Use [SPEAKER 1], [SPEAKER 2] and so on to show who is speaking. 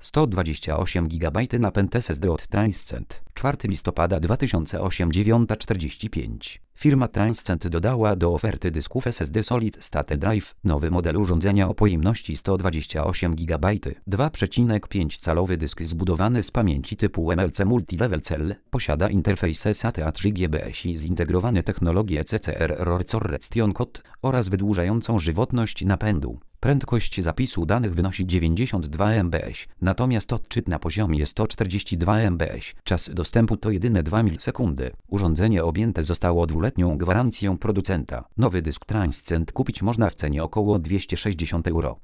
[SPEAKER 1] 128 GB napęd SSD od Transcend. 4 listopada 2008 9:45. Firma Transcend dodała do oferty dysków SSD Solid State Drive nowy model urządzenia o pojemności 128 GB. 2,5-calowy dysk zbudowany z pamięci typu MLC Multilevel Cell. Posiada interfejs SATA 3 GBS i zintegrowane technologie CCR Restoration Code oraz wydłużającą żywotność napędu. Prędkość zapisu danych wynosi 92 MBS, natomiast odczyt na poziomie 142 MBS. Czas dostępu to jedyne 2 milisekundy. Urządzenie objęte zostało 2-letnią gwarancją producenta. Nowy dysk Transcend kupić można w cenie około 260 €.